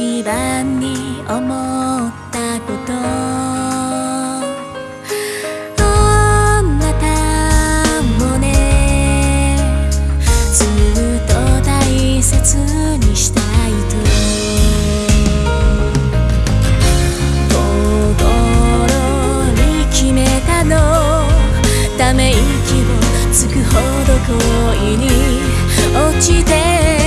一番に思ったことあなたもねずっと大切にしたいと心に決めたのため息をつくほど恋に落ちて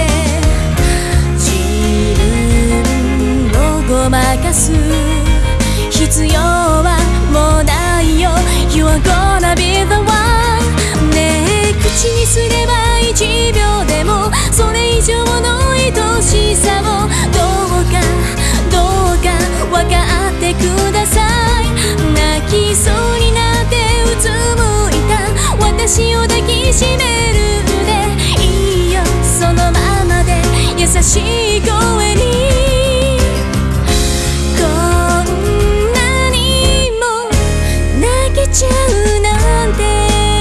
ごまかす必要はもうないよ You are gonna be the one ねえ口にすれば1秒でもそれ以上の愛しさをどうか分かってください泣きそうになってうつむいた私を抱きしめるでいいよそのままで優しい声にちゃうなんて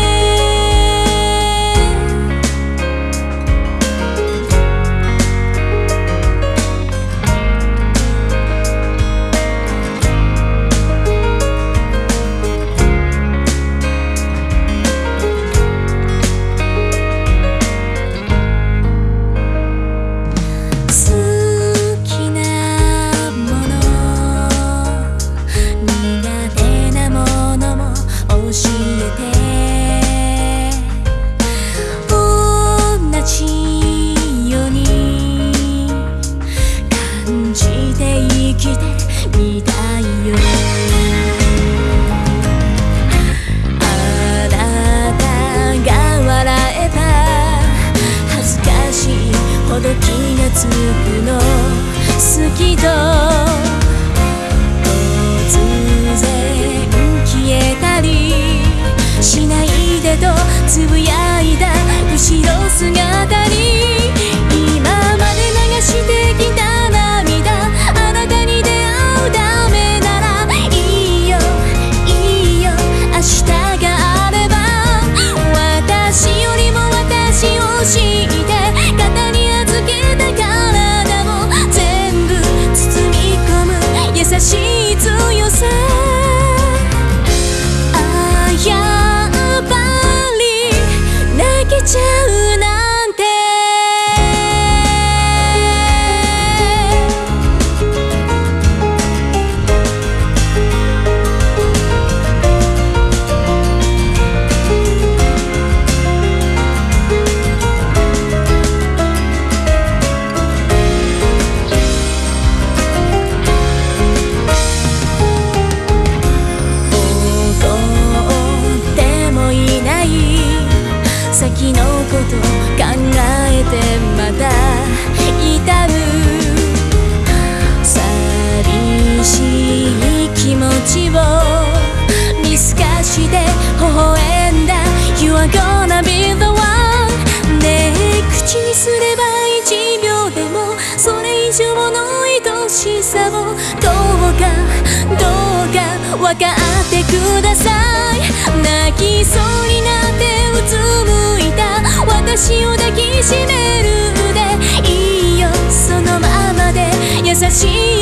気がつくの好きと突然消えたりしないでとつぶやいた後ろ姿に今まで流してきた涙あなたに出会うためならいいよ明日があれば私よりも私を知って肩に優しい強さあやっぱり泣けちゃうなんて先のこと考えてまた至る寂しい気持ちを見透かして微笑んだ You are gonna be the one ねえ口にすれば1秒でもそれ以上の愛しさをどうか分かってください泣きそうになってうつむいた私を抱きしめるでいいよそのままで優しい